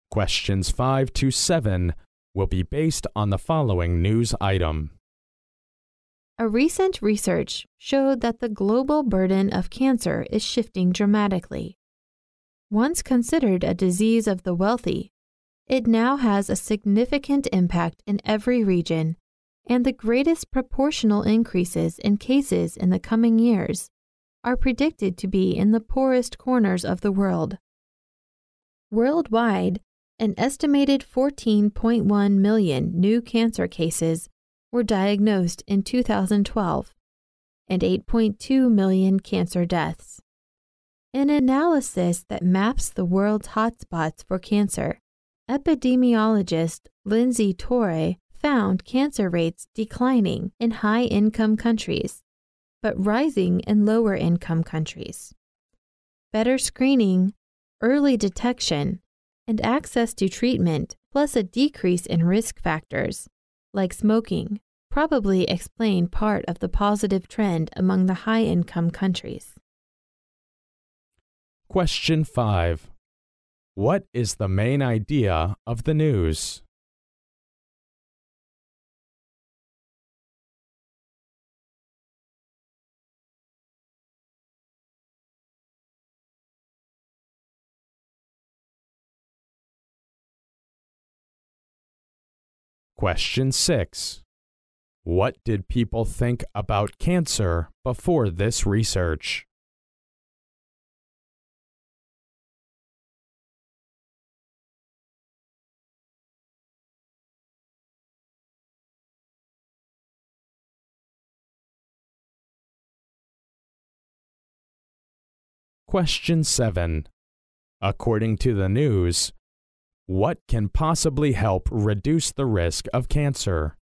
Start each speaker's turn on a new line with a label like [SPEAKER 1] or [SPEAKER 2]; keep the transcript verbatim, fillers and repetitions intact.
[SPEAKER 1] Questions five to seven will be based on the following news item.
[SPEAKER 2] A recent research showed that the global burden of cancer is shifting dramatically. Once considered a disease of the wealthy, it now has a significant impact in every region, and the greatest proportional increases in cases in the coming years are predicted to be in the poorest corners of the world. Worldwide, an estimated fourteen point one million new cancer cases were diagnosed in two thousand twelve, and eight point two million cancer deaths. An analysis that maps the world's hotspots for cancer, epidemiologist Lindsay Torre found cancer rates declining in high-income countries, but rising in lower-income countries. Better screening, early detection, and access to treatment, plus a decrease in risk factors, like smoking, probably explain part of the positive trend among the high-income countries.
[SPEAKER 1] Question five. What is the main idea of the news? Question six. What did people think about cancer before this research? Question seven. According to the news, what can possibly help reduce the risk of cancer?